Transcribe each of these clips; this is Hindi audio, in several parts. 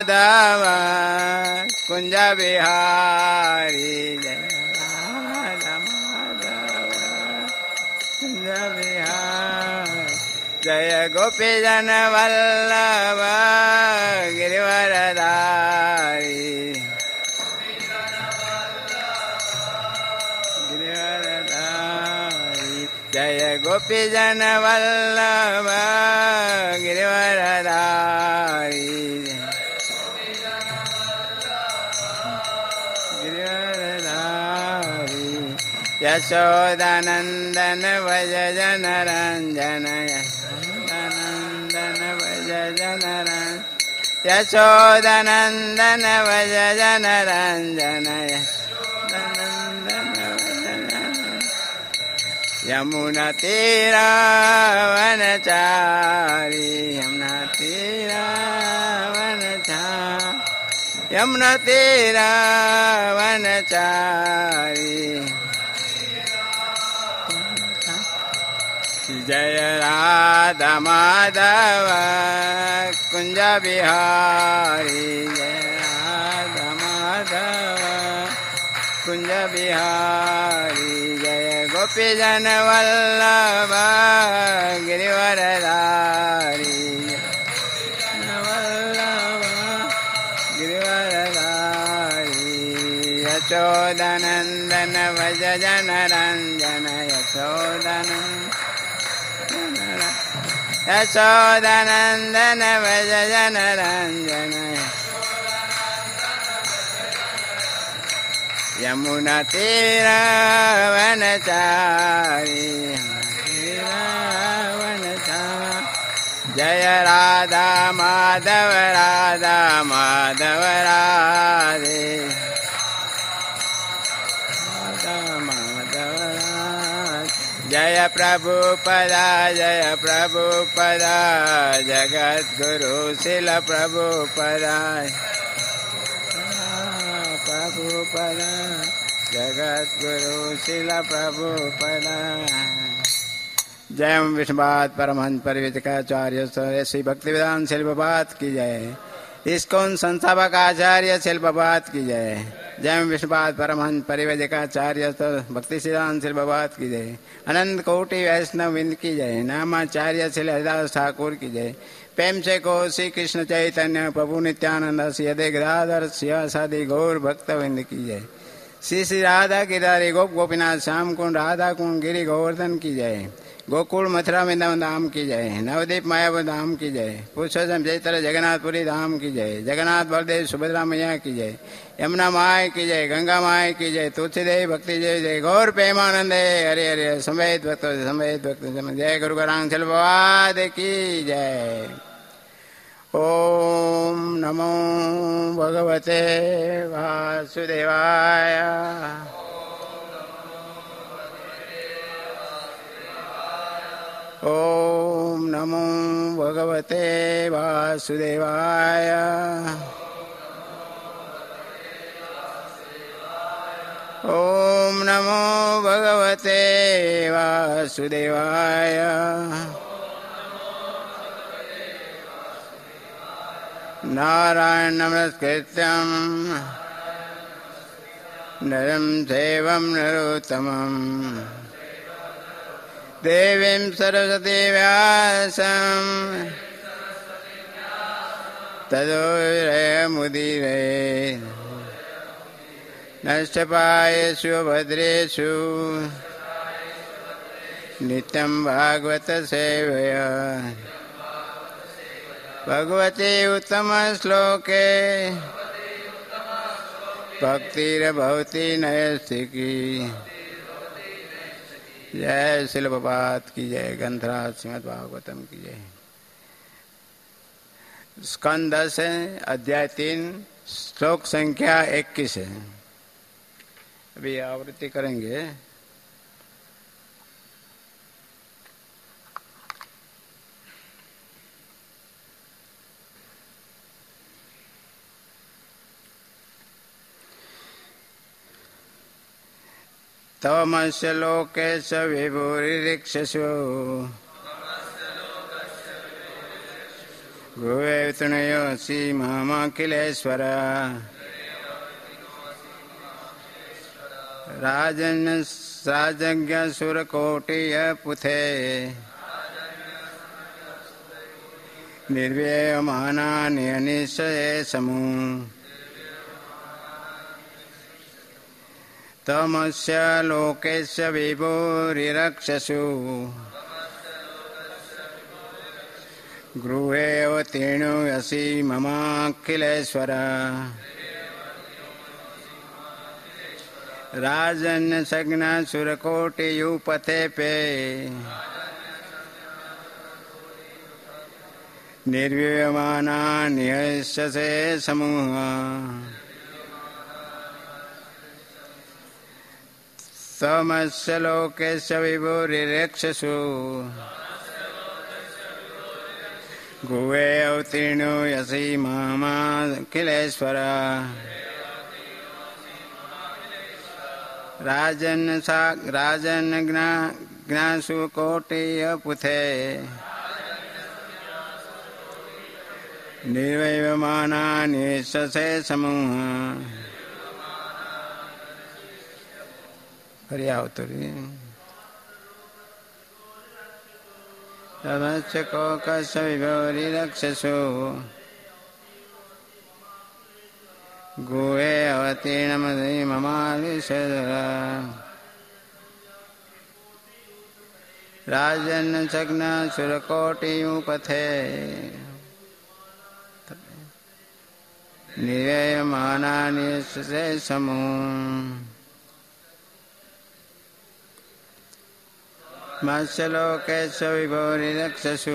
माधव कुंज बिहारी जय राधा माधव कुंज बिहारी जय गोपी जन वल्लभ गिरिवरधारी जय गोपी जन वल्लभ गिरिवरधारी गिरिवरधारी यशोदानंदन भज जन रंजन यशोदानंदन भज जन रंजन यशोदानंदन भज जन रंजन यमुना तीरा वनचारी यमुना तीरा वनचारी यमुना तीरा वनचारी जय राधा माधव कुंज बिहारी जय राधा माधव कुंज बिहारी जय गोपी जन वल्लभ गिरिवरधारी वल्लभ गिरिवरधारी यशोदानंदन भज जन रंजन यशोदानंदन भज जन रंजन यमुना तीरा वनचारी जय राधा माधव राधा माधव राधे राधा माधव जय प्रभुपदा जगद्गुरु शिल प्रभुपदा प्रभुपदा जगद्गुरु शिल प्रभुपदा जय विष्णुपाद परमहंस परिव्राजकाचार्य श्री भक्तिवेदांत शिल्पपाद की जय। इस्कॉन संस्थापक आचार्य शिल्पपाद की जय। जय विष्णुपाद परमहंस परिव्राजकाचार्य भक्ति सिद्धांत शिल्पपाद की जय। अनंत कोटि वैष्णव विंद की जय। नामाचार्य श्री हरिदास ठाकुर की जय। प्रेम से को श्री कृष्ण चैतन्य प्रभु नित्यानंद श्री अदय गदाधर शिवासादि गौर भक्तविंद की जय। श्री श्री राधा गिरिधारी गोप गोपीनाथ श्याम कुंड राधा कुंड गिरि गोवर्धन की जय। गोकुल मथुरा वृंदावन धाम की जय। नवदीप मायापुर धाम की जय। पुरुषोत्तम जयतर जगन्नाथपुरी धाम की जय। जगन्नाथ बलदेव सुभद्रा मैया की जय। यमुना माय की जय। गंगा माय की जय। तुलसीदेव भक्ति जय जय। गौर प्रेमानंद हरे हरे समेत भक्त जय गुरु गौरांग चलवाद की जय। ओम नमो भगवते वासुदेवाय। ओम नमो भगवते वासुदेवाय। ओम नमो भगवते वासुदेवाय। नारायण नमस्कृत्यं नरं चैवं नरोत्तमं देवीं सरस्वती व्यासं ततो जयमुदीरये। नष्टपायेषु भद्रेषु नित्यं भागवत सेवया। भगवते उत्तम श्लोके भक्तिर्भवति नैष्ठिकी। जय शिल प्रभुपाद की जय। ग्रंथराज श्रीमद् भागवतम की जय। स्कंद 10 है, अध्याय 3, श्लोक संख्या 21 है। अभी आवृत्ति करेंगे। तवमस्य लोकेश विभुरिक्षसु गुहे तनयोऽसि ममाखिलेश्वर राजज्ञ सुरकोटिय पुथे निर्व्ययमानानि अनिश्चये समू तमस्य लोकेस्य विभुरिरक्षसु गृहे अवतीर्णो यसि ममाखिलेश्वर राजन् सग्न सुरकोटियुपथे पे निर्व्ययमानानि अनिश्चये समूह तमस्य लोकेस्य विभुरिरक्षसु गुहे अवतीर्णो यसि ममाखिलेश्वर राजन् ज्ञासुकोटिय पुथे निर्वयमानानि अनिश्चये समूह हरियावतरी तमस्य कोकस्य विभुरिरक्षसु गुहे अवतीर्णमसि ममाखिलेश्वर राजन् सग्न सुरकोटियुपथे निर्व्ययमानानि अनिश्चये समूह मस्य लोकेस्य विभुरिरक्षसु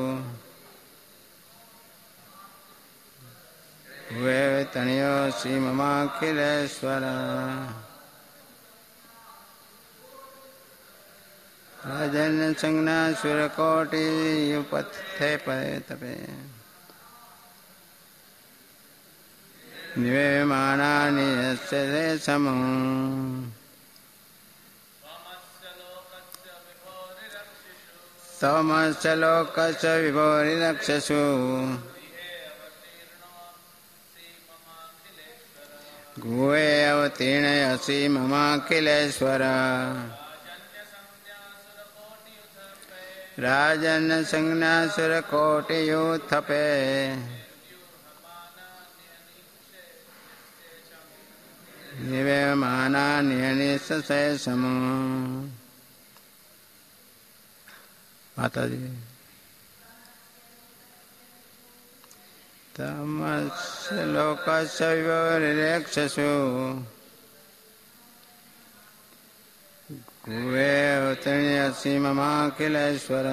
गुहे तनयोऽसि ममाखिलेश्वर राजन् सग्न सुरकोटियुपथे तपे निर्व्ययमानानि अनिश्चये समूह तमस्य लोकस्य विभुरिरक्षसु गुहे अवतीर्णो यसि ममाखिलेश्वर राजन् सग्न सुरकोटियुपथे निर्व्ययमानानि अनिश्चये समूह माता जी तमस्य लोकस्य विभुरिरक्षसु गुहे अवतीर्णो यसि ममाखिलेश्वर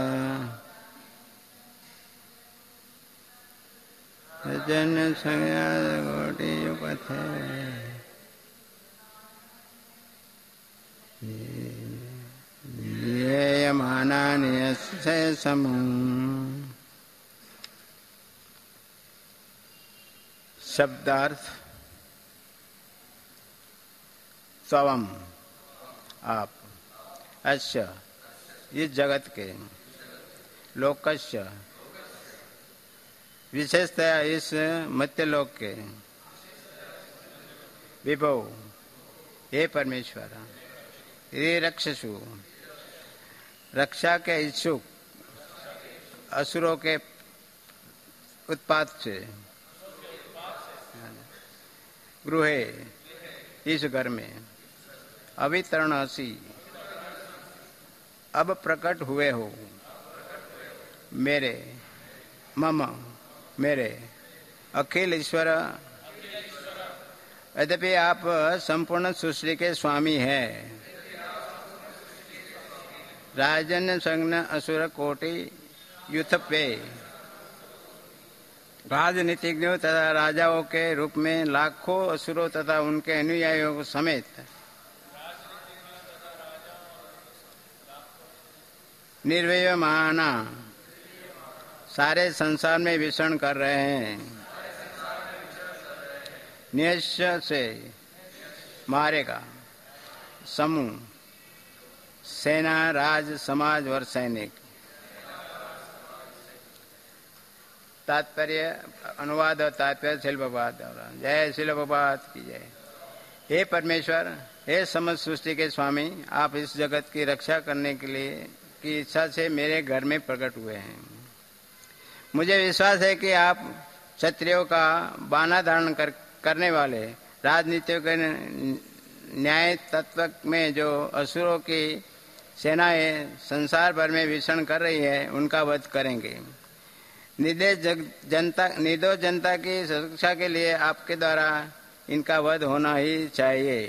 राजन् सग्न सुरकोटियुपथे निर्व्ययमानानि अनिश्चये समूह शब्दार्थ स्वम आप अस्य इस जगत के लोकस्य विशेषतया इस मत्यलोक के विभव हे परमेश्वर ये रक्षसु रक्षा के इच्छुक असुरों के उत्पात से गृहे इस घर में अवितरण असी अब प्रकट हुए हो मेरे मम मेरे अखिल ईश्वर यद्यपि आप संपूर्ण सृष्टि के स्वामी हैं राजन् सग्न असुर कोटि युथ पे राजनीतिज्ञों तथा राजाओं के रूप में लाखों असुरों तथा उनके अनुयायियों समेत निर्व्ययमाना सारे संसार में विचरण कर रहे हैं। निश्चय से मारेगा समूह सेना राज समाज और सैनिक तात्पर्य अनुवाद और तात्पर्य शिल प्रभुपाद। जय शिल प्रभुपाद की जय। हे परमेश्वर, हे समस्त सृष्टि के स्वामी, आप इस जगत की रक्षा करने के लिए की इच्छा से मेरे घर में प्रकट हुए हैं। मुझे विश्वास है कि आप क्षत्रियों का बाना धारण करने वाले, राजनीतियों के न्याय तत्व में जो असुरों की सेनाएं संसार भर में विचरण कर रही है, उनका वध करेंगे। निर्दोष जनता की सुरक्षा के लिए आपके द्वारा इनका वध होना ही चाहिए।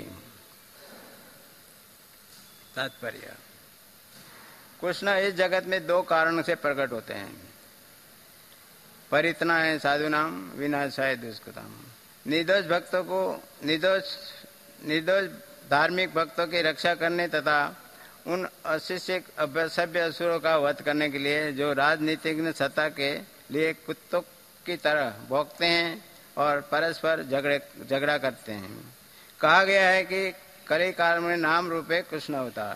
तात्पर्य, कृष्ण इस जगत में दो कारणों से प्रकट होते हैं। परित्राणाय साधूनाम विनाशाय दुष्कृताम। निर्दोष भक्तों को निर्दोष धार्मिक भक्तों की रक्षा करने तथा उन अशिक्षित सभ्य असुरों का वध करने के लिए जो राजनीतिक सत्ता के लिए कुत्तों की तरह भौंकते हैं और परस्पर झगड़ा करते हैं। कहा गया है कि कली काल में नाम रूपे कृष्ण अवतार।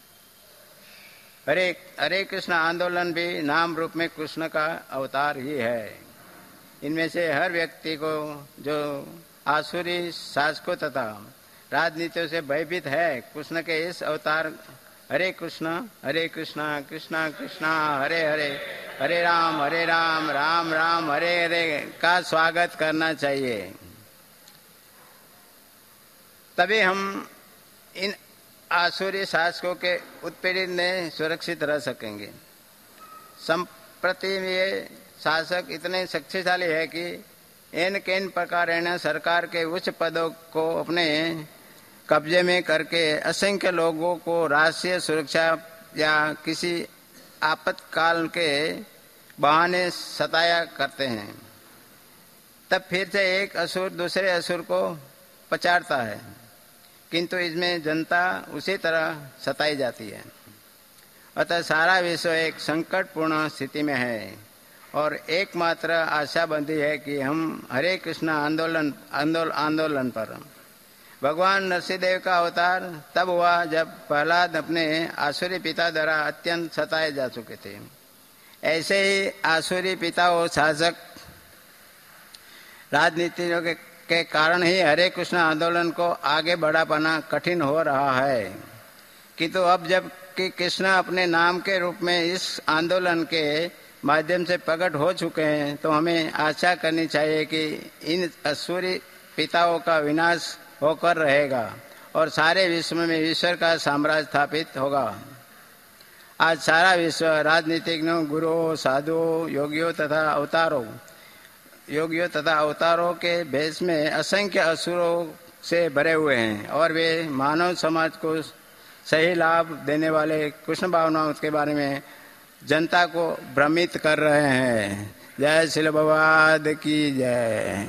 हरे कृष्ण आंदोलन भी नाम रूप में कृष्ण का अवतार ही है। इनमें से हर व्यक्ति को जो आसुरी शासकों तथा राजनीतियों से भयभीत है, कृष्ण के इस अवतार हरे कृष्ण कृष्ण कृष्ण हरे हरे, हरे राम राम राम हरे हरे का स्वागत करना चाहिए। तभी हम इन आसुरी शासकों के उत्पीड़न में सुरक्षित रह सकेंगे। संप्रति ये शासक इतने शक्तिशाली है कि इन किन प्रकार सरकार के उच्च पदों को अपने कब्जे में करके असंख्य लोगों को राष्ट्रीय सुरक्षा या किसी आपातकाल के बहाने सताया करते हैं। तब फिर से एक असुर दूसरे असुर को पछाड़ता है, किंतु इसमें जनता उसी तरह सताई जाती है। अतः सारा विश्व एक संकटपूर्ण स्थिति में है और एकमात्र आशा बंधी है कि हम हरे कृष्ण आंदोलन पर। भगवान नरसिंहदेव का अवतार तब हुआ जब प्रहलाद अपने आसुरी पिता द्वारा अत्यंत सताए जा चुके थे। ऐसे ही आसुरी पिता और शासक राजनीतियों के कारण ही हरे कृष्ण आंदोलन को आगे बढ़ा पाना कठिन हो रहा है। किंतु अब जब कि कृष्ण अपने नाम के रूप में इस आंदोलन के माध्यम से प्रकट हो चुके हैं, तो हमें आशा करनी चाहिए कि इन असुरी पिताओं का विनाश होकर रहेगा और सारे विश्व में ईश्वर का साम्राज्य स्थापित होगा। आज सारा विश्व राजनीतिज्ञों, गुरुओं, साधुओं, योगियों तथा अवतारों के भेष में असंख्य असुरों से भरे हुए हैं और वे मानव समाज को सही लाभ देने वाले कृष्ण भावनाओं के बारे में जनता को भ्रमित कर रहे हैं। जय श्रील प्रभुपाद की जय।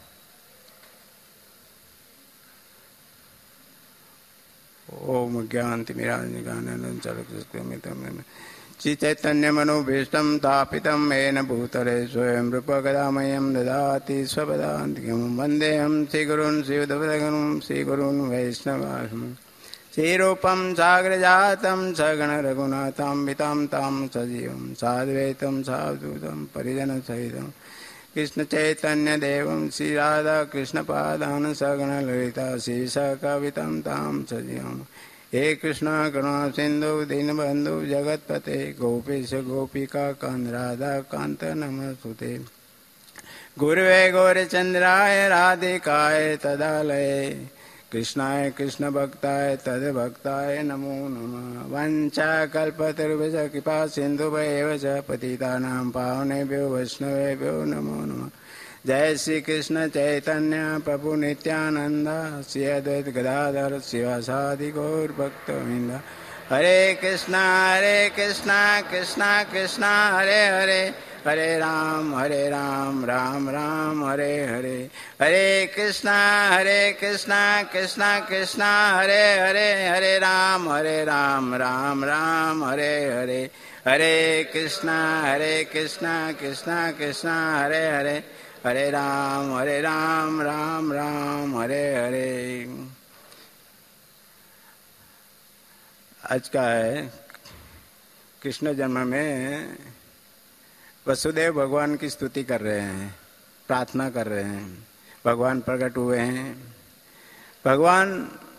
ओम ज्ञानतिमिरान्धकाननञ्चलकृष्णमितं चैतन्यमनोभीष्टं स्थापितं येन भूतले स्वयं रूपकदामह्यं ददाति स्वपदान्तिकं। वन्देऽहं श्रीगुरून् श्रीयुतपदगुरून् श्रीगुरून् वैष्णवान्। श्रीरूपं सागरजातं सगण रघुनाथान्वितं तं सजीवं साद्वैतं सावधूतं परिजनसहितं कृष्ण चैतन्य देवं श्री राधा कृष्ण पादान सगण ललिता श्रीसकवितं तां सजीवं। हे कृष्ण करुणा सिंधु दीनबंधु जगतपते गोपीश गोपिका कांत राधा कांत नमस्तुते। गुरुवे गौरचंद्राय राधिकाय तदालये कृष्णाय कृष्ण भक्ताय तद्भक्ताय नमो नमः। वंचाकल्पतरुभ्यश्च कृपा सिन्धुभ्येव च पतितानां पावनेभ्यो वैष्णवेभ्यो नमो नमः। जय श्री कृष्ण चैतन्य प्रभु नित्यानंद श्री अद्वैत गदाधर शिवासादि गौर भक्तवृंद। हरे कृष्णा कृष्णा कृष्णा हरे हरे, हरे राम राम राम हरे हरे। हरे कृष्णा कृष्णा कृष्णा हरे हरे, हरे राम राम राम हरे हरे। हरे कृष्णा कृष्णा कृष्णा हरे हरे, हरे राम राम राम हरे हरे। आज का है कृष्ण जन्म में वसुदेव भगवान की स्तुति कर रहे हैं, प्रार्थना कर रहे हैं। भगवान प्रकट हुए हैं। भगवान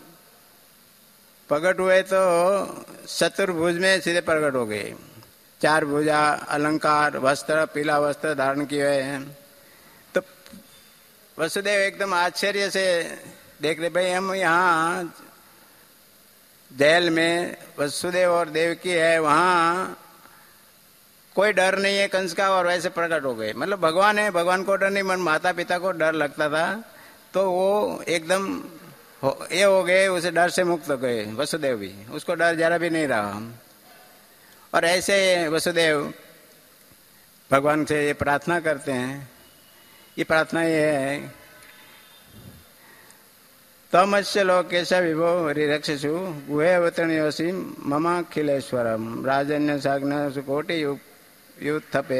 प्रकट हुए तो चतुर्भुज में सीधे प्रकट हो गए। 4 भुजा, अलंकार, वस्त्र, पीला वस्त्र धारण किए हुए हैं। तो वसुदेव एकदम आश्चर्य से देख रहे, भाई हम यहाँ जेल में वसुदेव और देवकी है, वहाँ कोई डर नहीं है कंस का, और वैसे प्रकट हो गए। मतलब भगवान है, भगवान को डर नहीं, मन माता पिता को डर लगता था, तो वो एकदम ये हो गए, उसे डर से मुक्त हो गए। वसुदेव भी, उसको डर जरा भी नहीं रहा। और ऐसे वसुदेव भगवान से ये प्रार्थना करते हैं। ये प्रार्थना ये है, तमस्य लोकेश विभो हरिरक्षसु गुहे अवतरणयोसी ममाखिलेश्वरम राजन्य साग्न सुकोटि युत्थपे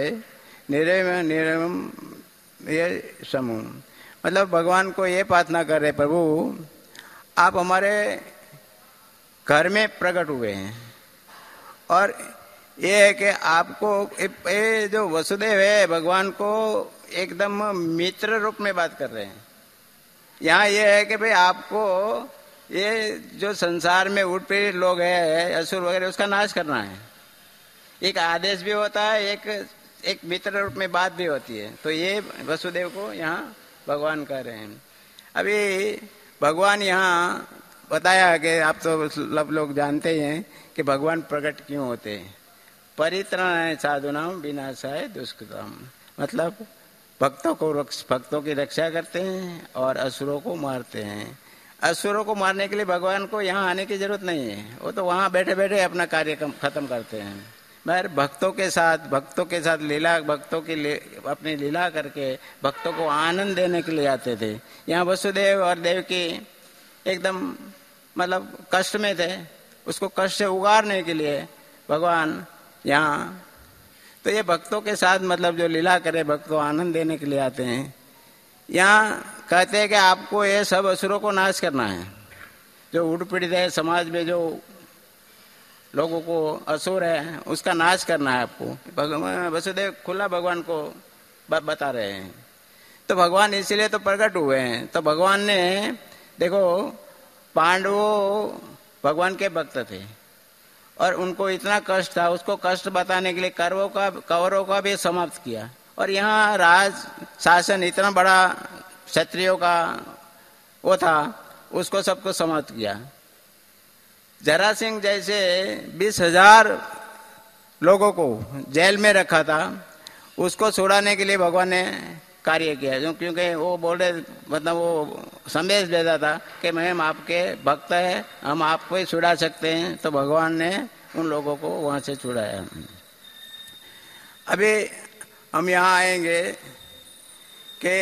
निरम ये समूह। मतलब भगवान को ये प्रार्थना कर रहे, प्रभु आप हमारे घर में प्रकट हुए हैं, और ये है कि आपको ये जो वसुदेव है भगवान को एकदम मित्र रूप में बात कर रहे हैं। यहाँ ये है कि भाई आपको ये जो संसार में उठ पीड़ित लोग हैं, असुर वगैरह, उसका नाश करना है। एक आदेश भी होता है, एक मित्र रूप में बात भी होती है। तो ये वसुदेव को यहाँ भगवान कह रहे हैं। अभी भगवान यहाँ बताया कि आप तो सब लोग जानते ही हैं कि भगवान प्रकट क्यों होते हैं। परित्राणाय साधूनां विनाशाय दुष्कृतां, मतलब भक्तों की रक्षा करते हैं और असुरों को मारते हैं। असुरों को मारने के लिए भगवान को यहाँ आने की जरूरत नहीं है, वो तो वहाँ बैठे बैठे अपना कार्य खत्म करते हैं। मगर भक्तों के साथ लीला, अपनी लीला करके भक्तों को आनंद देने के लिए आते थे। यहाँ वसुदेव और देवकी एकदम मतलब कष्ट में थे, उसको कष्ट से उगारने के लिए भगवान यहाँ, तो ये भक्तों के साथ मतलब जो लीला करे, भक्त को आनंद देने के लिए आते हैं। यहाँ कहते हैं कि आपको ये सब असुरों को नाश करना है। जो उठ पीड़ित है समाज में, जो लोगों को असुर है, उसका नाश करना है आपको। वसुदेव खुला भगवान को बता रहे हैं। तो भगवान इसीलिए तो प्रकट हुए हैं। तो भगवान ने देखो, पांडवों भगवान के भक्त थे और उनको इतना कष्ट था, उसको कष्ट बताने के लिए कौरवों का भी समाप्त किया। और यहाँ राज शासन इतना बड़ा क्षत्रियों का वो था, उसको सबको समाप्त किया। जरासिंह जैसे 20,000 लोगों को जेल में रखा था, उसको छुड़ाने के लिए भगवान ने कार्य किया। क्योंकि वो बोले, मतलब वो संदेश भेजा था कि हम आपके भक्त हैं, हम आपको ही छुड़ा सकते हैं। तो भगवान ने उन लोगों को वहां से छुड़ाया। अभी हम यहाँ आएंगे कि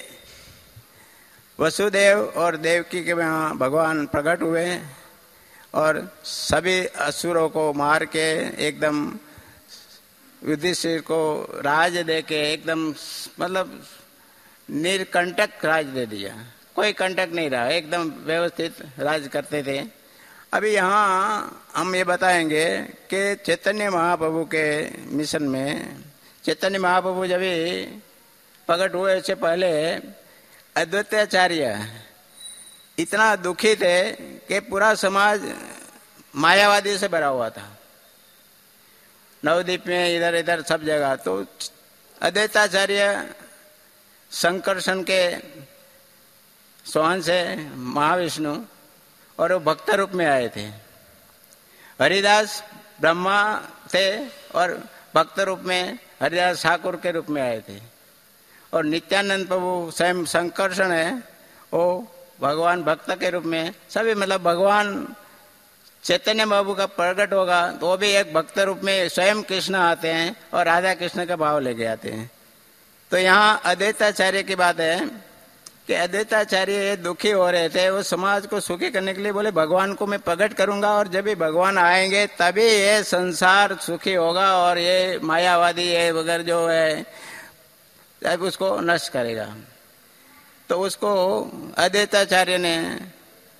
वसुदेव और देवकी के यहाँ भगवान प्रकट हुए और सभी असुरों को मार के एकदम युधिष्ठिर को राज दे के एकदम मतलब निर्कंटक राज दे दिया। कोई कंटक नहीं रहा, एकदम व्यवस्थित राज करते थे। अभी यहाँ हम ये बताएंगे कि चैतन्य महाप्रभु के मिशन में, चैतन्य महाप्रभु जब प्रकट हुए उससे पहले अद्वैताचार्य इतना दुखी थे कि पूरा समाज मायावादी से भरा हुआ था, नवद्वीप में इधर इधर सब जगह। तो अद्वैताचार्य संकर्षण के सोहन से महाविष्णु और वो भक्त रूप में आए थे। हरिदास ब्रह्मा थे और भक्त रूप में हरिदास ठाकुर के रूप में आए थे। और नित्यानंद प्रभु स्वयं संकर्षण है, वो भगवान भक्त के रूप में। सभी मतलब भगवान चैतन्य बाबू का प्रकट होगा तो वो भी एक भक्त रूप में स्वयं कृष्ण आते हैं और राधा कृष्ण का भाव लेके आते हैं। तो यहाँ अद्वैताचार्य की बात है कि अद्वैताचार्य दुखी हो रहे थे, वो समाज को सुखी करने के लिए बोले भगवान को मैं प्रकट करूंगा और जब भी भगवान आएंगे तभी ये संसार सुखी होगा और ये मायावादी ये वगैरह जो है तब उसको नष्ट करेगा। तो उसको अद्वैताचार्य ने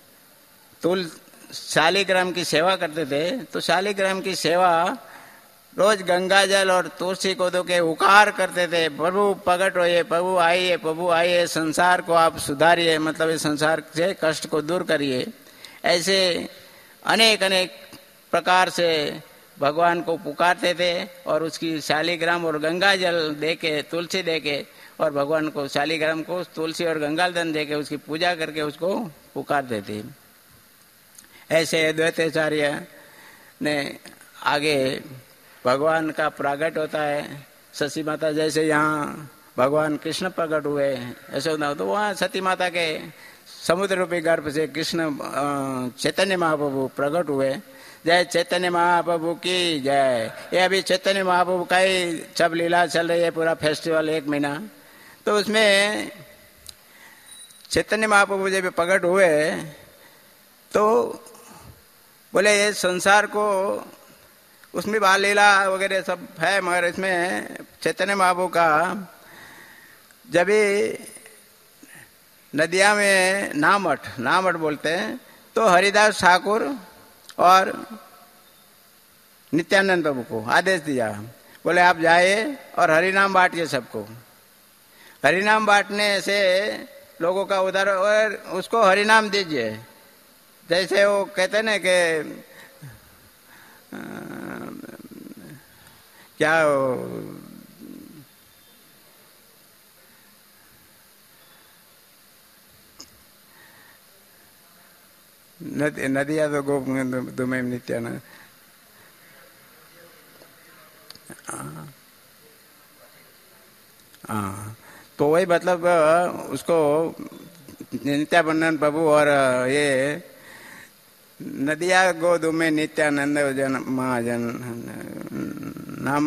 शालिग्राम की सेवा करते थे। तो शालिग्राम की सेवा रोज गंगा जल और तुलसी को दो के उकार करते थे, प्रभु प्रकट होइए, प्रभु आइए, प्रभु आइए, संसार को आप सुधारिए, मतलब इस संसार से कष्ट को दूर करिए। ऐसे अनेक अनेक प्रकार से भगवान को पुकारते थे और उसकी शालिग्राम और गंगा जल दे के, तुलसी दे के, और भगवान को शालिग्राम को तुलसी और गंगाजल दे के उसकी पूजा करके उसको पुकारते थे। ऐसे अद्वैताचार्य ने आगे भगवान का प्रकट होता है, सती माता जैसे यहाँ भगवान कृष्ण प्रकट हुए यशोदा, तो वहाँ सती माता के समुद्र रूपी गर्भ से कृष्ण चैतन्य महाप्रभु प्रकट हुए। जय चैतन्य महाप्रभु की जय। ये अभी चैतन्य महाप्रभु का ही सब लीला चल रही है, पूरा फेस्टिवल 1 महीना। तो उसमें चैतन्य महाप्रभु जब प्रकट हुए तो बोले ये संसार को, उसमें बाल लीला वगैरह सब है, मगर इसमें चैतन्य महाप्रभु का जब नदिया में नामठ बोलते हैं, तो हरिदास ठाकुर और नित्यानंद प्रभु को आदेश दिया, बोले आप जाइए और हरिनाम बांटिए सबको। हरिनाम बांटने से लोगों का उद्धार, और उसको हरिनाम दीजिए। जैसे वो कहते ना कि क्या नदिया तो गोप तुम्हें नित्यानंद, हाँ, तो वही मतलब उसको नित्यानंद प्रभु और ये नदिया गोदु में नित्यानंद जन महाजन नाम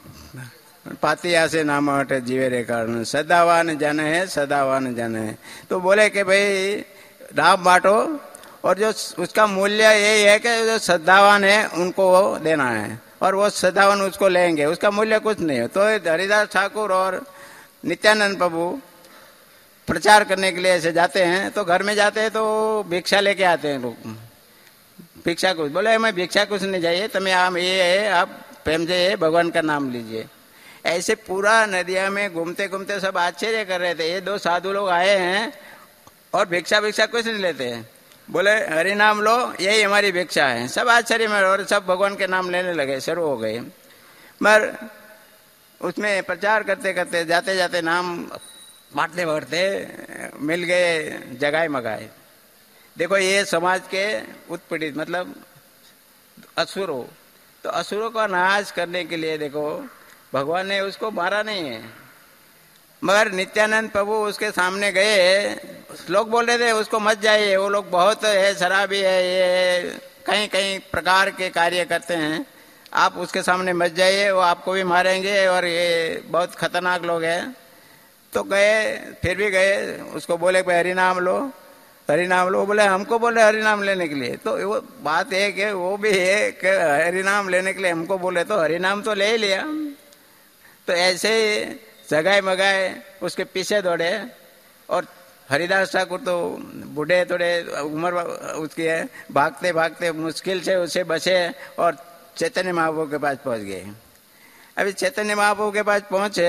पातिया से नाम हटे जीवे रे कारण, सदावान जन है, सदावान जन है। तो बोले कि भाई नाम बांटो, और जो उसका मूल्य यही है कि जो श्रद्धावान है उनको देना है, और वो श्रद्धावान उसको लेंगे, उसका मूल्य कुछ नहीं है। तो हरिदास ठाकुर और नित्यानंद प्रभु प्रचार करने के लिए ऐसे जाते हैं, तो घर में जाते हैं तो भिक्षा लेके आते हैं लोग, भिक्षा कुछ। बोले मैं भिक्षा कुछ नहीं चाहिए, तुम्हें आप प्रेम से भगवान का नाम लीजिए। ऐसे पूरा नदिया में घूमते घूमते सब आश्चर्य कर रहे थे, ये 2 साधु लोग आए हैं और भिक्षा कुछ नहीं लेते हैं, बोले हरि नाम लो, यही हमारी भिक्षा है। सब आश्चर्य में, और सब भगवान के नाम लेने लगे, शुरू हो गए। मगर उसमें प्रचार करते करते जाते जाते नाम बांटते बांटते मिल गए जगाए मगाए। देखो ये समाज के उत्पीड़ित मतलब असुरों, तो असुरों का नाश करने के लिए देखो भगवान ने उसको मारा नहीं है, मगर नित्यानंद प्रभु उसके सामने गए, लोग बोल रहे थे उसको मत जाइए, वो लोग बहुत है, शराबी है, ये कई कई प्रकार के कार्य करते हैं, आप उसके सामने मत जाइए, वो आपको भी मारेंगे और ये बहुत खतरनाक लोग हैं। तो गए, फिर भी गए, उसको बोले भाई हरि नाम लो, हरि नाम लो। बोले हमको बोले हरि नाम लेने के लिए, तो वो बात है कि वो भी है कि हरि नाम लेने के लिए हमको बोले, तो हरि नाम तो ले ही लिया। तो ऐसे ही जगाए मगाए उसके पीछे दौड़े, और हरिदास ठाकुर तो बूढ़े थोड़े उम्र उसकी है, भागते भागते मुश्किल से उसे बचे और चैतन्य महाप्रभु के पास पहुंच गए। अभी चैतन्य महाप्रभु के पास पहुंचे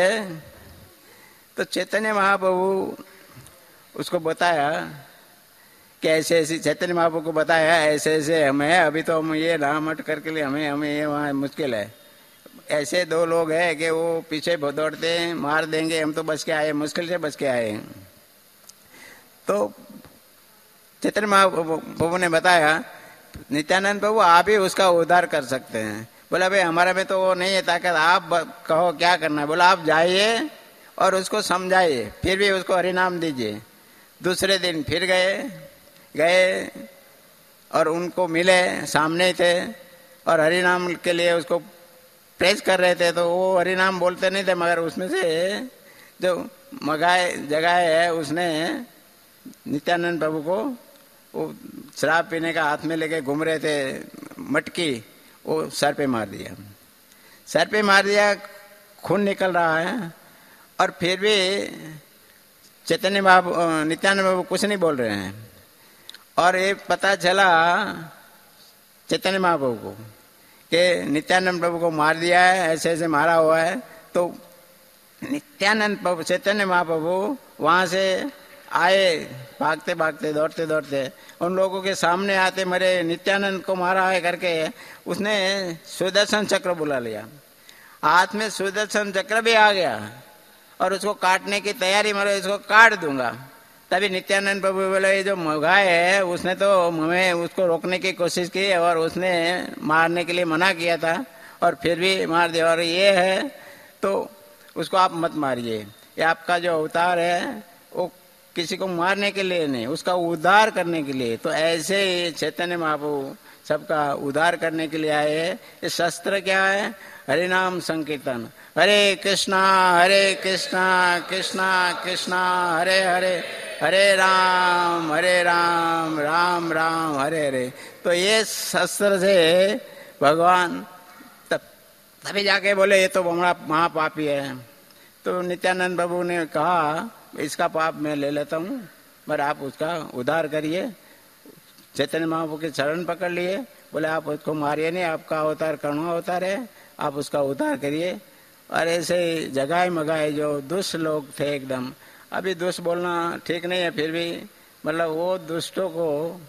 तो चैतन्य महाप्रभु उसको बताया कि ऐसे ऐसे, चैतन्य महाप्रभु को बताया ऐसे ऐसे हमें, अभी तो हम ये नाम हट करके लिए हमें ये वहाँ मुश्किल है, ऐसे 2 लोग हैं कि वो पीछे दौड़ते हैं, मार देंगे, हम तो बच के आए, मुश्किल से बच के आए। तो चैतन्य महाप्रभु ने बताया नित्यानंद प्रभु आप ही उसका उद्धार कर सकते हैं। बोला भाई हमारा में तो वो नहीं है ताकत, आप कहो क्या करना है। बोला आप जाइए और उसको समझाइए, फिर भी उसको हरिनाम दीजिए। दूसरे दिन फिर गए और उनको मिले, सामने थे और हरिनाम के लिए उसको प्रेस कर रहे थे। तो वो हरिनाम बोलते नहीं थे, मगर उसमें से जो जगाए है उसने नित्यानंद प्रभु को वो शराब पीने का हाथ में लेके घूम रहे थे मटकी, वो सर पे मार दिया। सर पे मार दिया, खून निकल रहा है, और फिर भी चैतन्य बाबू नित्यानंद बाबू कुछ नहीं बोल रहे हैं। और ये पता चला चैतन्य महाप्रभु को कि नित्यानंद प्रभु को मार दिया है, ऐसे ऐसे मारा हुआ है। तो नित्यानंद प्रभु चैतन्य महाप्रभु वहां से आए भागते भागते दौड़ते दौड़ते, उन लोगों के सामने आते, मेरे नित्यानंद को मारा है करके उसने सुदर्शन चक्र बुला लिया, हाथ में सुदर्शन चक्र भी आ गया और उसको काटने की तैयारी, मैं इसको काट दूंगा। तभी नित्यानंद प्रभु बोले ये जो गाय है उसने तो हमें उसको रोकने की कोशिश की और उसने मारने के लिए मना किया था और फिर भी मार दिया, और ये है तो उसको आप मत मारिए, ये आपका जो अवतार है वो किसी को मारने के लिए नहीं, उसका उद्धार करने के लिए। तो ऐसे ही चैतन्य महाप्रभु सबका उद्धार करने के लिए आए। ये शस्त्र क्या है? हरिनाम संकीर्तन, हरे कृष्णा कृष्णा कृष्णा हरे हरे, हरे राम राम राम हरे हरे। तो ये शस्त्र से भगवान तभी जाके बोले ये तो हमारा महापापी है। तो नित्यानंद प्रभु ने कहा इसका पाप मैं ले लेता हूँ, पर आप उसका उद्धार करिए। चैतन्य महाप्रभु के चरण पकड़ लिए, बोले आप उसको मारिए नहीं, आपका अवतार करुणा अवतार है, आप उसका उद्धार करिए। और ऐसे जगाए मगाए जो दुष्ट लोग थे एकदम, अभी दुष्ट बोलना ठीक नहीं है, फिर भी मतलब वो दुष्टों को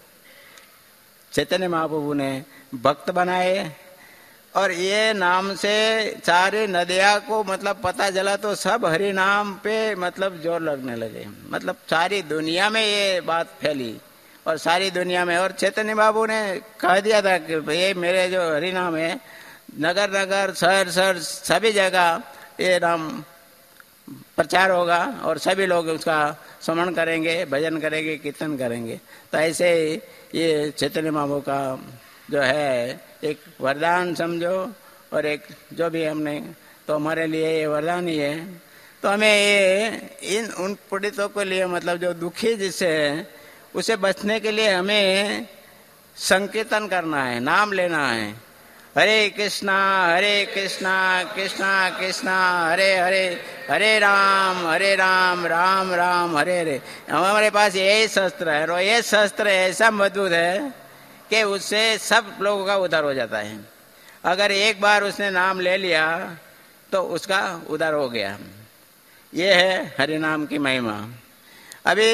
चैतन्य महाप्रभु ने भक्त बनाए। और ये नाम से सारे नदिया को मतलब पता चला तो सब हरि नाम पे मतलब जोर लगने लगे, मतलब सारी दुनिया में ये बात फैली और सारी दुनिया में। और चैतन्य बाबू ने कह दिया था कि ये मेरे जो हरि नाम है, नगर नगर शहर शहर सभी जगह ये नाम प्रचार होगा और सभी लोग उसका स्मरण करेंगे, भजन करेंगे, कीर्तन करेंगे। तो ऐसे ये चैतन्य बाबू का जो है एक वरदान समझो, और एक जो भी हमने, तो हमारे लिए ये वरदान ही है। तो हमें ये इन उन पीड़ितों के लिए मतलब जो दुखी जिससे है उसे बचने के लिए हमें संकीर्तन करना है, नाम लेना है। हरे कृष्णा कृष्णा कृष्णा हरे हरे, हरे राम राम राम हरे हरे। हमारे पास यही शस्त्र है और ये शस्त्र ऐसा मजबूत है कि उससे सब लोगों का उद्धार हो जाता है। अगर एक बार उसने नाम ले लिया तो उसका उद्धार हो गया। ये है हरि नाम की महिमा। अभी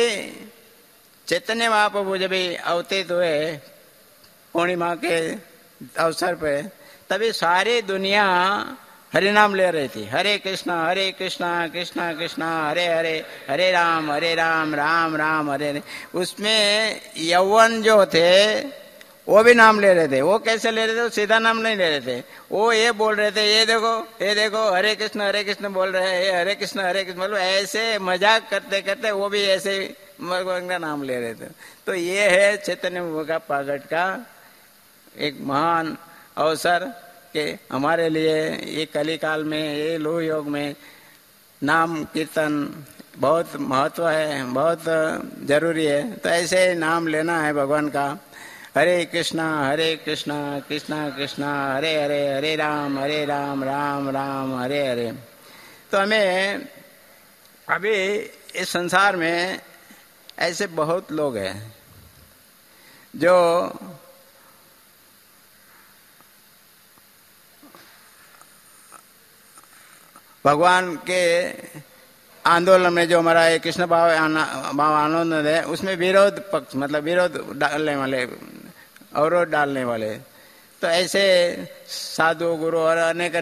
चैतन्य महाप्रभु जब अवतरित हुए पूर्णिमा के अवसर पे, तभी सारी दुनिया हरि नाम ले रही थी। हरे कृष्णा कृष्णा कृष्णा हरे हरे, हरे राम राम राम हरे हरे। उसमें यौवन जो थे वो भी नाम ले रहे थे। वो कैसे ले रहे थे? वो सीधा नाम नहीं ले रहे थे, वो ये बोल रहे थे ये देखो हरे कृष्ण बोल रहे हैं, हरे कृष्ण मतलब ऐसे मजाक करते करते वो भी ऐसे भगवान का नाम ले रहे थे। तो ये है चैतन्य प्रभु का प्रगट का एक महान अवसर कि हमारे लिए ये कलिकाल में, ये लोह योग में नाम कीर्तन बहुत महत्व है, बहुत जरूरी है। तो ऐसे नाम लेना है भगवान का। हरे कृष्णा कृष्णा कृष्णा हरे हरे, हरे राम राम राम हरे हरे। तो हमें अभी इस संसार में ऐसे बहुत लोग हैं जो भगवान के आंदोलन में, जो हमारा ये कृष्ण भाव आनंद है, उसमें विरोध पक्ष मतलब विरोध डालने वाले, अवरोध डालने वाले। तो ऐसे साधु गुरु और अनेक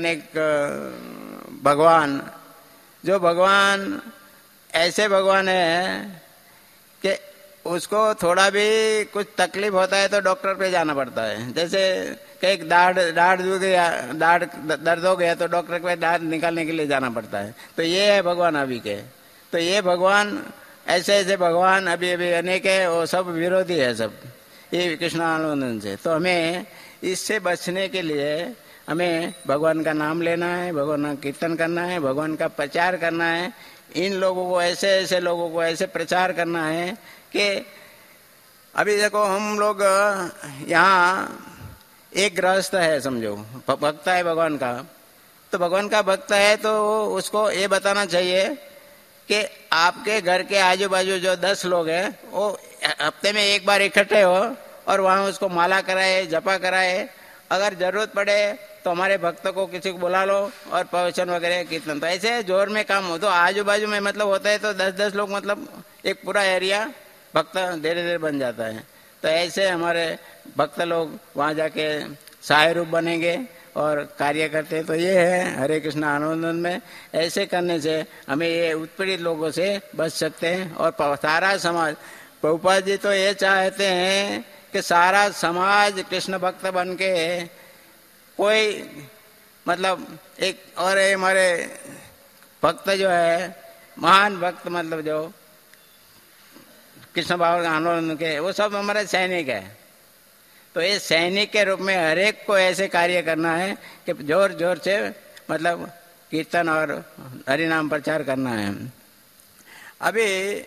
भगवान, जो भगवान ऐसे भगवान है कि उसको थोड़ा भी कुछ तकलीफ होता है तो डॉक्टर पे जाना पड़ता है। जैसे कि एक दाढ़ दर्द हो गया तो डॉक्टर पे दाढ़ निकालने के लिए जाना पड़ता है। तो ये है भगवान अभी के। तो ये भगवान ऐसे भगवान अभी अनेक है, वो सब विरोधी है सब ये कृष्णानंद से। तो हमें इससे बचने के लिए हमें भगवान का नाम लेना है, भगवान का कीर्तन करना है, भगवान का प्रचार करना है। इन लोगों को ऐसे लोगों को ऐसे प्रचार करना है कि अभी देखो हम लोग यहाँ एक गृहस्थ है समझो, भक्त है भगवान का। तो भगवान का भक्त है तो उसको ये बताना चाहिए कि आपके घर के आजू बाजू जो 10 लोग हैं वो हफ्ते में एक बार इकट्ठे हो और वहाँ उसको माला कराए, जपा कराए अगर जरूरत पड़े तो हमारे भक्तों को किसी को बुला लो और प्रवचन वगैरह कीर्तन, तो ऐसे जोर में काम हो तो आजू बाजू में मतलब होता है तो 10-10 लोग, मतलब एक पूरा एरिया भक्त धीरे धीरे बन जाता है। तो ऐसे हमारे भक्त लोग वहाँ जाके सहाय रूप बनेंगे और कार्य करते हैं। तो ये है हरे कृष्ण आनंद में, ऐसे करने से हमें ये उत्पीड़ित लोगों से बच सकते हैं। और सारा समाज, प्रभुपाद जी तो ये चाहते हैं कि सारा समाज कृष्ण भक्त बन के, कोई मतलब एक और हमारे भक्त जो है महान भक्त, मतलब जो कृष्ण बाबा आनंद के, वो सब हमारे सैनिक है। तो ये सैनिक के रूप में हर एक को ऐसे कार्य करना है कि जोर जोर से मतलब कीर्तन और हरिनाम प्रचार करना है। अभी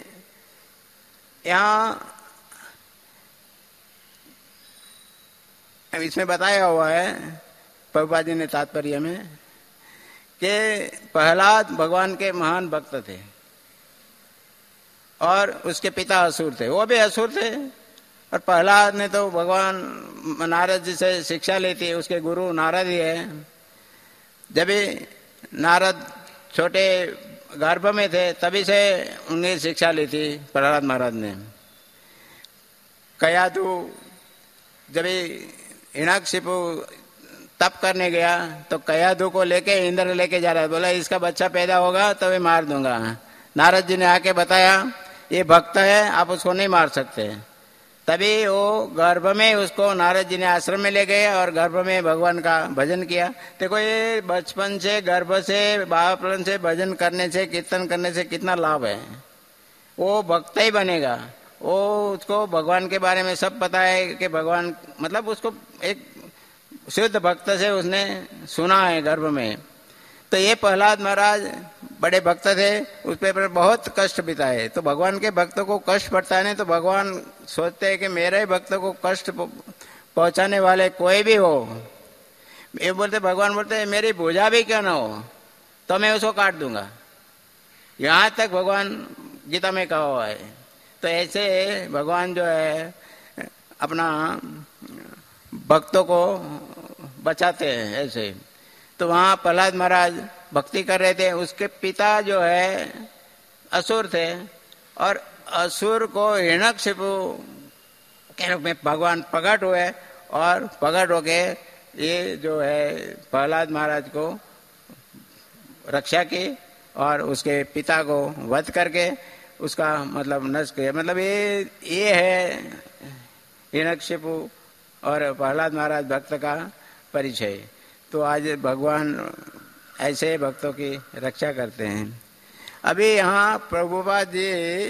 यहाँ इसमें बताया हुआ है प्रभुपाद जी ने तात्पर्य में कि प्रहलाद भगवान के महान भक्त थे और उसके पिता असुर थे, वो भी असुर थे। और प्रहलाद ने तो भगवान नारद जी से शिक्षा ली थी, उसके गुरु नारद ही है। जब भी नारद छोटे गर्भ में थे तभी से उन्हें शिक्षा ली थी प्रहलाद महाराज ने। कयाधु जब हिरण्यकशिपु तप करने गया तो कयाधु को लेके इंद्र लेके जा रहा है, बोला इसका बच्चा पैदा होगा तो मैं मार दूंगा। नारद जी ने आके बताया ये भक्त है, आप उसको नहीं मार सकते। तभी वो गर्भ में उसको नारद जी ने आश्रम में ले गए और गर्भ में भगवान का भजन किया। देखो ये बचपन से गर्भ से बालपन से भजन करने से कीर्तन करने से कितना लाभ है। वो भक्त ही बनेगा, वो उसको भगवान के बारे में सब पता है कि भगवान मतलब उसको एक शुद्ध भक्त से उसने सुना है गर्भ में। तो ये प्रहलाद महाराज बड़े भक्त थे, उस पर बहुत कष्ट बिताए। तो भगवान के भक्तों को कष्ट पड़ता है नहीं तो भगवान सोचते हैं कि मेरे भक्तों को कष्ट पहुंचाने वाले कोई भी हो, ये बोलते भगवान बोलते मेरी भुजा भी क्यों ना हो तो मैं उसको काट दूंगा। यहाँ तक भगवान गीता में कहा हुआ है। तो ऐसे भगवान जो है अपना भक्तों को बचाते हैं ऐसे। तो वहाँ प्रहलाद महाराज भक्ति कर रहे थे, उसके पिता जो है असुर थे और असुर को हिरण्यकशिपु के रूप में भगवान प्रकट हुए और प्रकट होके ये जो है प्रहलाद महाराज को रक्षा की और उसके पिता को वध करके उसका मतलब नष्ट किया। मतलब ये है हिरण्यकशिपु और प्रहलाद महाराज भक्त का परिचय। तो आज भगवान ऐसे भक्तों की रक्षा करते हैं। अभी यहाँ प्रभुपाद जी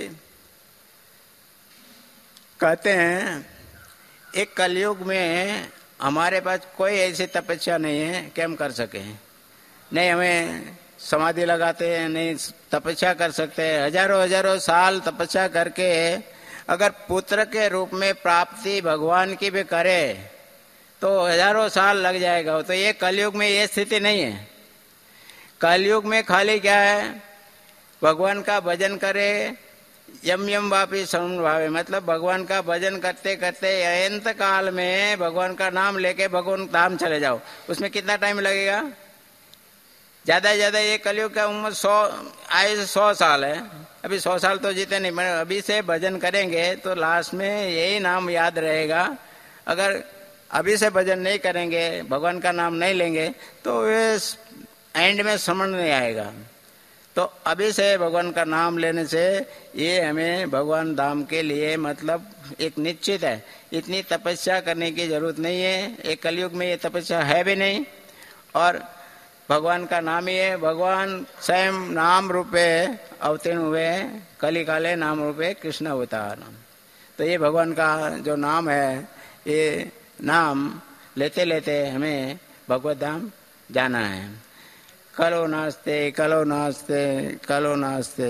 कहते हैं एक कलयुग में हमारे पास कोई ऐसी तपस्या नहीं है कि हम कर सकें, नहीं हमें समाधि लगाते हैं, नहीं तपस्या कर सकते। हजारों साल तपस्या करके अगर पुत्र के रूप में प्राप्ति भगवान की भी करे तो हजारों साल लग जाएगा। तो ये कलयुग में ये स्थिति नहीं है। कलयुग में खाली क्या है, भगवान का भजन करे, यम यम वापी सम भावे, मतलब भगवान का भजन करते करते अनंत काल में भगवान का नाम लेके भगवान धाम चले जाओ। उसमें कितना टाइम लगेगा? ज्यादा से ज्यादा ये कलयुग का उम्र 100 साल है। अभी 100 साल तो जीते नहीं, अभी से भजन करेंगे तो लास्ट में यही नाम याद रहेगा। अगर अभी से भजन नहीं करेंगे, भगवान का नाम नहीं लेंगे तो ये एंड में समझ नहीं आएगा। तो अभी से भगवान का नाम लेने से ये हमें भगवान धाम के लिए मतलब एक निश्चित है। इतनी तपस्या करने की जरूरत नहीं है, एक कलयुग में ये तपस्या है भी नहीं और भगवान का नाम ही है। भगवान स्वयं नाम रूपे अवतीर्ण हुए, कली काले नाम रूपे कृष्ण अवतार। तो ये भगवान का जो नाम है, ये नाम लेते लेते हमें भगवत धाम जाना है। कलो नास्ते कलो नास्ते कलो नास्ते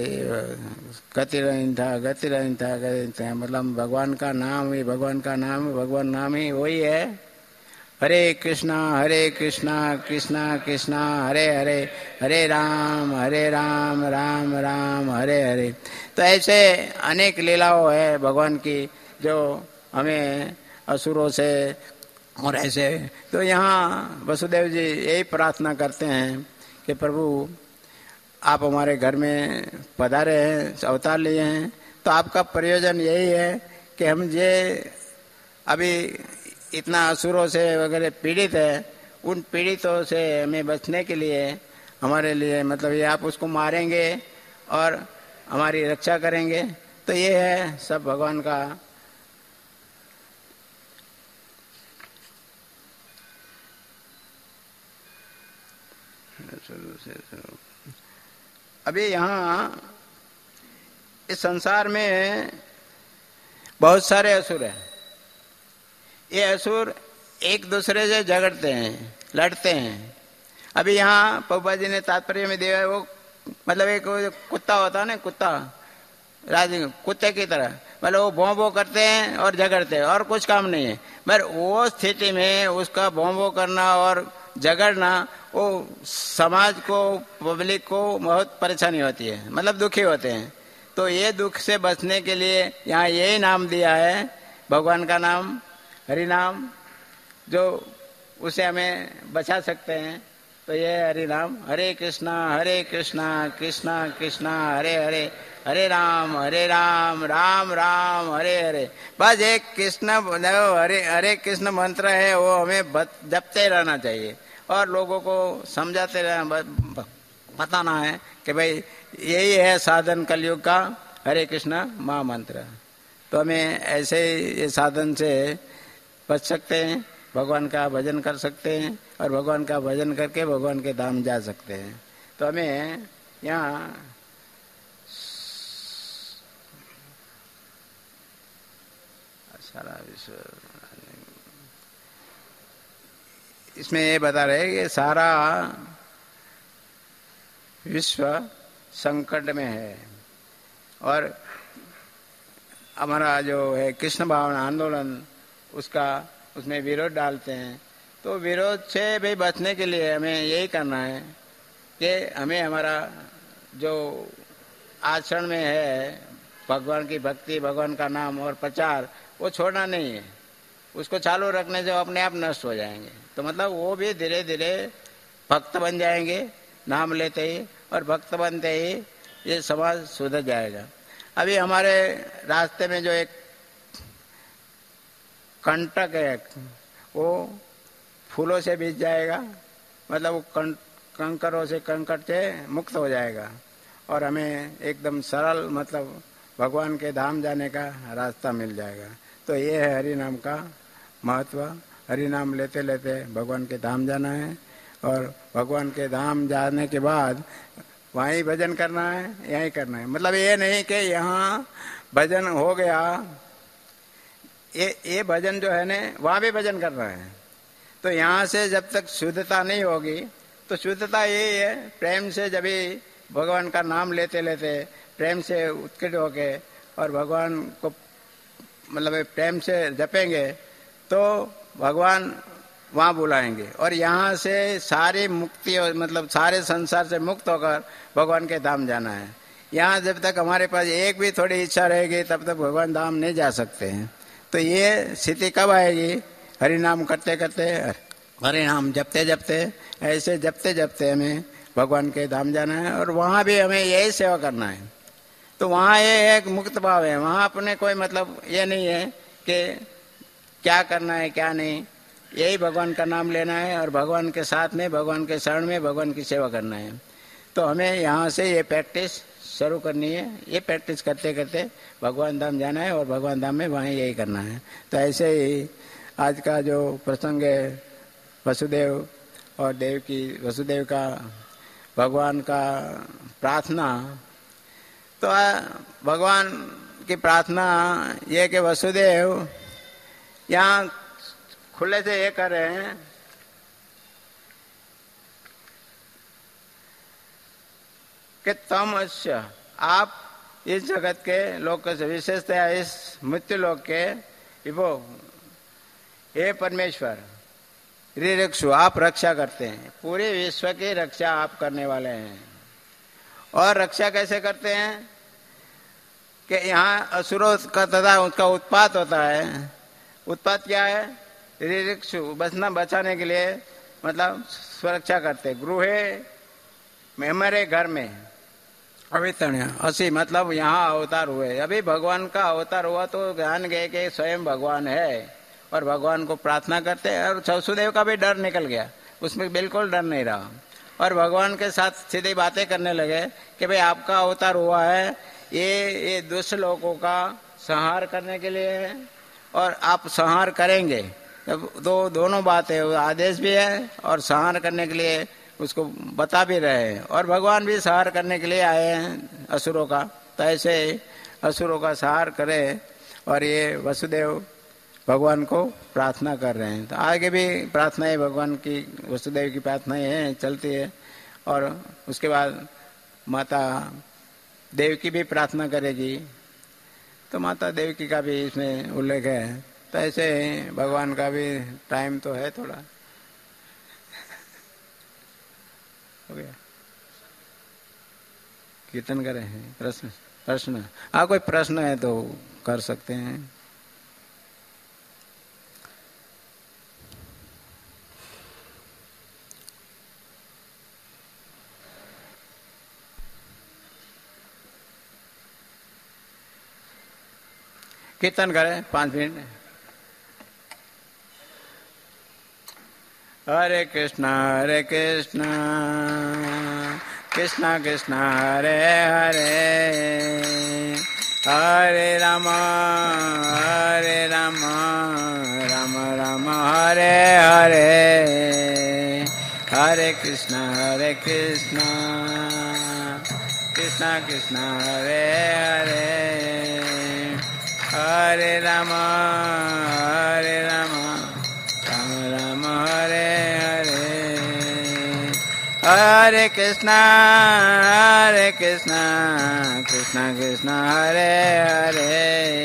गतिरहिंथा, मतलब भगवान का नाम ही भगवान का नाम, भगवान नाम ही वही है। हरे कृष्णा कृष्णा कृष्णा हरे हरे, हरे राम राम राम हरे हरे। तो ऐसे अनेक लीलाओं है भगवान की जो हमें असुरों से और ऐसे तो यहाँ वसुदेव जी यही प्रार्थना करते हैं कि प्रभु आप हमारे घर में पधारे हैं, अवतार लिए हैं, तो आपका प्रयोजन यही है कि हम ये अभी इतना असुरों से वगैरह पीड़ित है, उन पीड़ितों से हमें बचने के लिए हमारे लिए मतलब ये आप उसको मारेंगे और हमारी रक्षा करेंगे। तो ये है सब भगवान का अभी यहाँ इस संसार में बहुत सारे असुर हैं। ये असुर एक दूसरे से झगड़ते हैं, लड़ते हैं। अभी यहाँ पप्पा जी ने तात्पर्य में दिया है, वो मतलब एक कुत्ता होता है ना, कुत्ता कुत्ते की तरह, मतलब वो भौं भौं करते हैं और झगड़ते हैं और कुछ काम नहीं है। मगर वो स्थिति में उसका भौं भौं करना और झगड़ना वो समाज को, पब्लिक को बहुत परेशानी होती है, मतलब दुखी होते हैं। तो ये दुख से बचने के लिए यहाँ यही नाम दिया है, भगवान का नाम, हरि नाम, जो उसे हमें बचा सकते हैं। तो ये हरि नाम, हरे कृष्णा कृष्णा कृष्णा हरे हरे, हरे राम राम राम हरे हरे। बस एक कृष्ण हरे कृष्ण मंत्र है, वो हमें जपते रहना चाहिए और लोगों को समझाते रहना, बताना है कि भाई यही है साधन कलयुग का, हरे कृष्ण महामंत्र। तो हमें ऐसे ये साधन से बच सकते हैं, भगवान का भजन कर सकते हैं और भगवान का भजन करके भगवान के धाम जा सकते हैं। तो हमें यहाँ सारा विश्व इसमें ये बता रहे कि सारा विश्व संकट में है और हमारा जो है कृष्ण भावना आंदोलन उसमें विरोध डालते हैं। तो विरोध से भी बचने के लिए हमें यही करना है कि हमें हमारा जो आचरण में है भगवान की भक्ति, भगवान का नाम और प्रचार, वो छोड़ना नहीं है। उसको चालू रखने से वो अपने आप नष्ट हो जाएंगे। तो मतलब वो भी धीरे धीरे भक्त बन जाएंगे नाम लेते ही, और भक्त बनते ही ये समाज सुधर जाएगा। अभी हमारे रास्ते में जो एक कंटक है वो फूलों से बीत जाएगा, मतलब वो कंकरों से, कंकड़ से मुक्त हो जाएगा और हमें एकदम सरल मतलब भगवान के धाम जाने का रास्ता मिल जाएगा। तो ये है हरि नाम का महत्व। हरि नाम लेते लेते भगवान के धाम जाना है और भगवान के धाम जाने के बाद वहीं भजन करना है, यहीं करना है। मतलब ये नहीं कि यहाँ भजन हो गया, ये भजन जो है ना वहाँ भी भजन करना है। तो यहाँ से जब तक शुद्धता नहीं होगी, तो शुद्धता यही है प्रेम से, जब भी भगवान का नाम लेते लेते प्रेम से उत्कट होके और भगवान को मतलब प्रेम से जपेंगे तो भगवान वहाँ बुलाएंगे। और यहाँ से सारी मुक्ति मतलब सारे संसार से मुक्त होकर भगवान के धाम जाना है। यहाँ जब तक हमारे पास एक भी थोड़ी इच्छा रहेगी तब तक भगवान धाम नहीं जा सकते हैं। तो ये स्थिति कब आएगी? हरि नाम करते करते, हरि नाम जपते जपते, ऐसे जपते जपते हमें भगवान के धाम जाना है और वहाँ भी हमें यही सेवा करना है। तो वहाँ ये एक मुक्त भाव है, वहाँ अपने कोई मतलब ये नहीं है कि क्या करना है क्या नहीं, यही भगवान का नाम लेना है और भगवान के साथ में, भगवान के शरण में भगवान की सेवा करना है। तो हमें यहाँ से ये प्रैक्टिस शुरू करनी है। ये प्रैक्टिस करते करते भगवान धाम जाना है और भगवान धाम में वहाँ यही करना है। तो ऐसे ही आज का जो प्रसंग है वसुदेव और देव की, वसुदेव का भगवान का प्रार्थना, तो भगवान की प्रार्थना ये कि वसुदेव यहाँ खुले से ये कर रहे हैं कि तम अस्य, आप इस जगत के लोक से, विशेषतया इस मृत्यु लोक के विभो, हे परमेश्वर, रिरक्षु, आप रक्षा करते हैं, पूरे विश्व की रक्षा आप करने वाले हैं। और रक्षा कैसे करते हैं कि यहाँ असुरों का तथा उसका उत्पात होता है। उत्पात क्या है? रिक्षु बचाने के लिए मतलब सुरक्षा करते। गृहे में हमारे घर में अवितण्य असी मतलब यहाँ अवतार हुए। अभी भगवान का अवतार हुआ तो ज्ञान गए कि स्वयं भगवान है और भगवान को प्रार्थना करते हैं। और वसुदेव का भी डर निकल गया, उसमें बिल्कुल डर नहीं रहा और भगवान के साथ सीधी बातें करने लगे कि भाई आपका अवतार हुआ है, ये दुष्ट लोगों का संहार करने के लिए है और आप संहार करेंगे। तो दोनों बातें, आदेश भी है और संहार करने के लिए उसको बता भी रहे हैं। और भगवान भी संहार करने के लिए आए हैं असुरों का, तो ऐसे असुरों का संहार करे। और ये वसुदेव भगवान को प्रार्थना कर रहे हैं। तो आगे भी प्रार्थनाएं भगवान की, वसुदेव की प्रार्थनाएं हैं चलती है। और उसके बाद माता देवकी भी प्रार्थना करेगी, तो माता देवकी का भी इसमें उल्लेख है। तो ऐसे भगवान का भी टाइम तो है थोड़ा हो गया। कीर्तन करें हैं। प्रश्न हाँ, कोई प्रश्न है तो कर सकते हैं। कीर्तन करें 5 मिनट। हरे कृष्णा कृष्णा कृष्णा हरे हरे, हरे राम राम राम हरे हरे, हरे कृष्णा कृष्णा कृष्णा हरे हरे, हरे राम राम राम हरे हरे, हरे कृष्णा कृष्णा हरे हरे,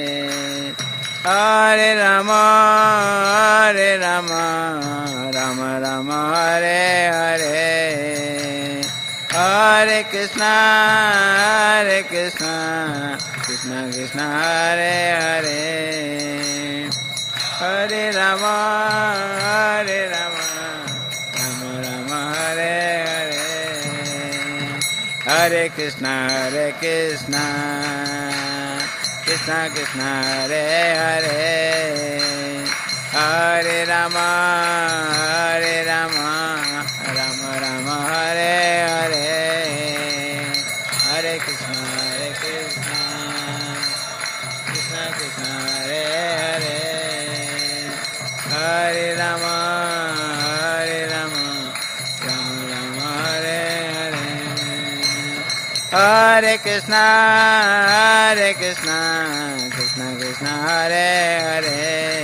हरे राम राम हरे हरे, हरे कृष्णा कृष्णा हरे हरे, हरे राम राम हरे हरे, हरे कृष्णा कृष्णा हरे हरे, हरे राम राम हरे हरे, हरे कृष्णा कृष्णा हरे हरे, हरे राम राम हरे हरे, हरे कृष्णा कृष्णा हरे हरे,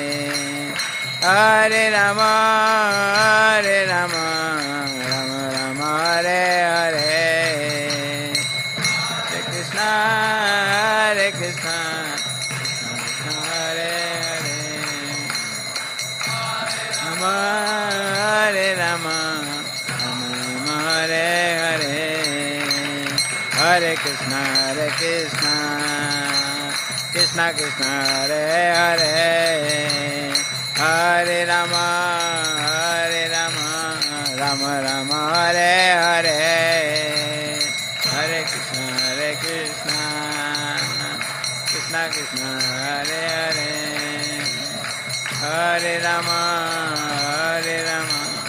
हरे राम राम हरे हरे, हरे कृष्णा हरे हरे, हरे राम हरे हरे, हरे कृष्णा कृष्णा हरे हरे, हरे राम राम हरे हरे, हरे कृष्णा कृष्णा हरे हरे, हरे राम राम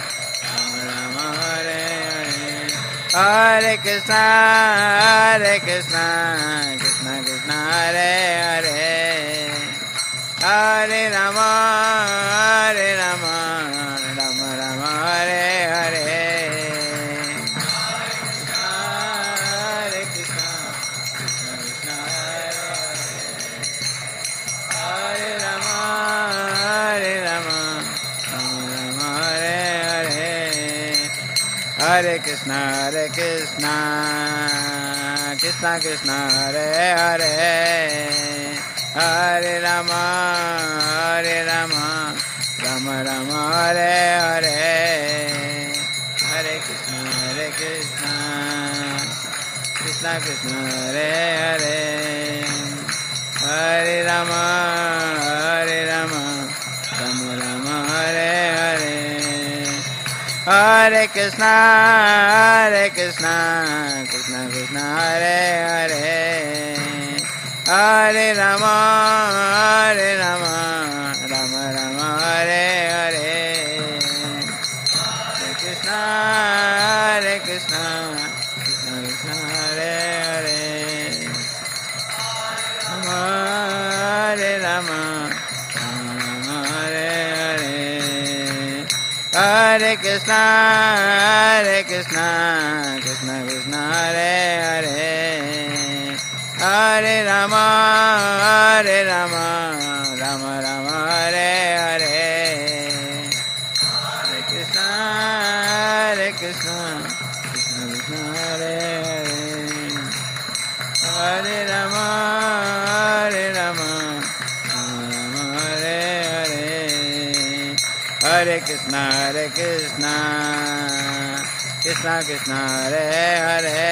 हरे हरे, हरे कृष्णा कृष्णा हरे हरे, हरे राम राम हरे हरे, हरे कृष्णा हरे राम राम हरे हरे, हरे कृष्णा कृष्णा हरे हरे, हरे राम राम हरे हरे, हरे कृष्णा कृष्णा हरे हरे, हरे Ram Ram Hare Krishna Krishna Krishna Hare Hare Hare Rama Rama Rama Hare Hare Krishna Krishna Krishna Hare Hare Hare Rama Hare Hare Hare Krishna Krishna Krishna Hare Hare Hare Rama Rama Rama Hare Hare Hare Krishna Krishna Krishna Hare Hare Hare Rama Rama Hare Hare Hare Krishna Krishna Krishna Hare Hare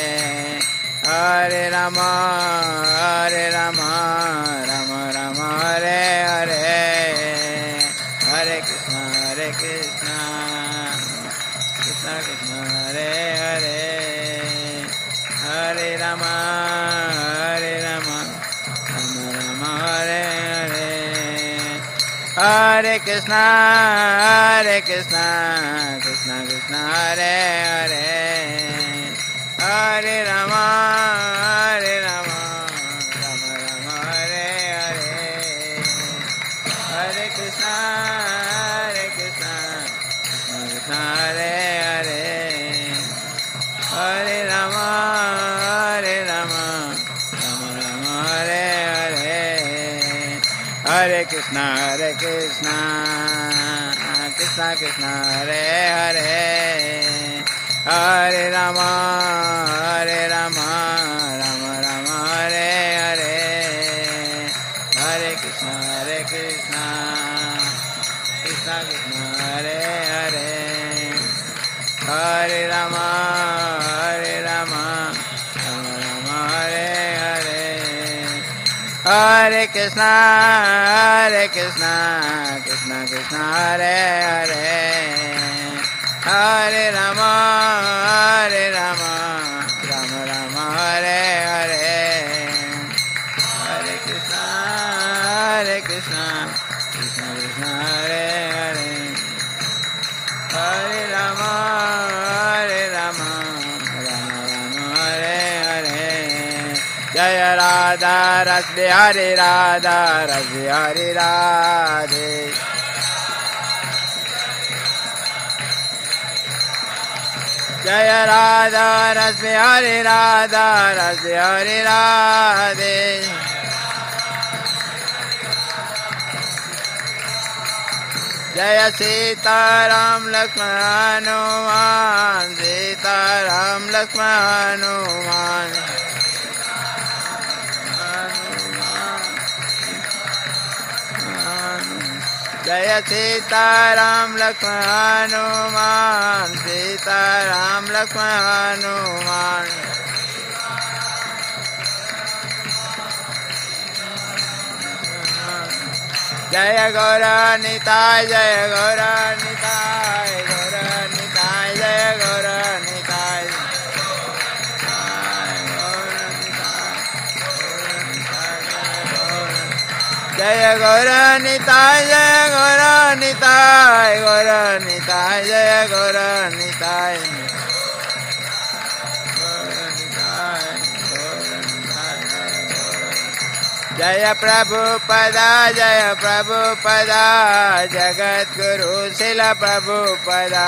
Hare Rama Rama Rama Hare Hare Hare Krishna Krishna Krishna Hare Hare Hare Rama Rama Rama Hare Hare Hare Krishna Krishna Krishna Hare Hare Hare Rama Rama Rama Hare Hare Hare Krishna Krishna Hare Hare Hare Rama Rama Rama Hare Hare Hare Krishna Krishna Krishna Hare Hare Hare Rama Rama Rama Hare Hare Hare Krishna Krishna Hare Hare Hare Rama Rama Rama Hare Hare Hare Krishna Krishna Hare Hare Hare Rama Rama Rama Hare Hare Hare Krishna Krishna Hare Hare Hare Rama Rama Rama Hare Hare Jaya Radha Rasa Hare Radha Rasa Hare Radhe Jaya Radha Rasa Hare Radha Rasa Hare Radhe Jaya Sita Ram Lakshman Hanuman Sita Ram Lakshman Hanuman Jaya Sita Ram Lakshman Hanuman Sita Ram Lakshman Hanuman Jaya Gaura Nitai Jaya Gaura Nitai Jaya Gaura Nitai Jaya Gaura Nitai Jaya Gaura Nitai Jaya Gaura Nitai Jaya Prabhupada Jagat Guru Srila Prabhupada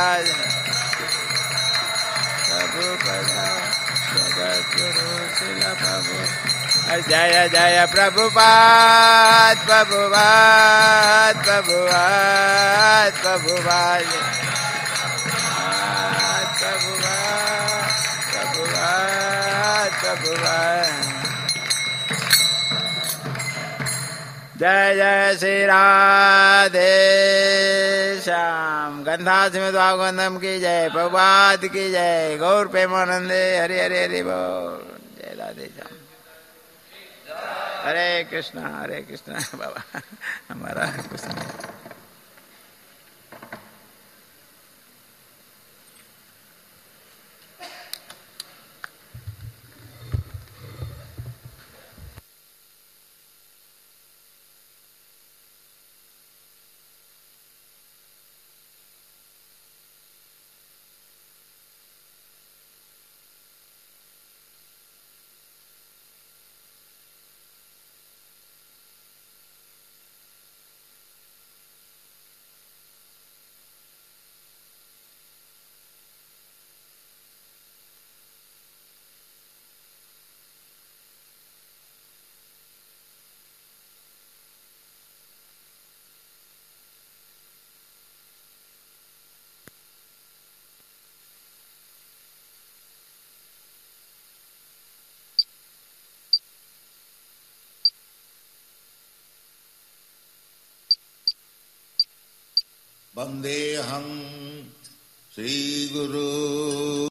Jagat Guru Srila Prabhupada Jaya Jaya Prabhupada जय जय श्री राधे श्याम गंधा सिमत भागवतम की जय प्रभात की जय गौर प्रेमानंदे हरे हरे हरे बोल जय राधे श्याम हरे कृष्णा बाबा हमारा कृष्ण वन्देऽहं श्रीगुरु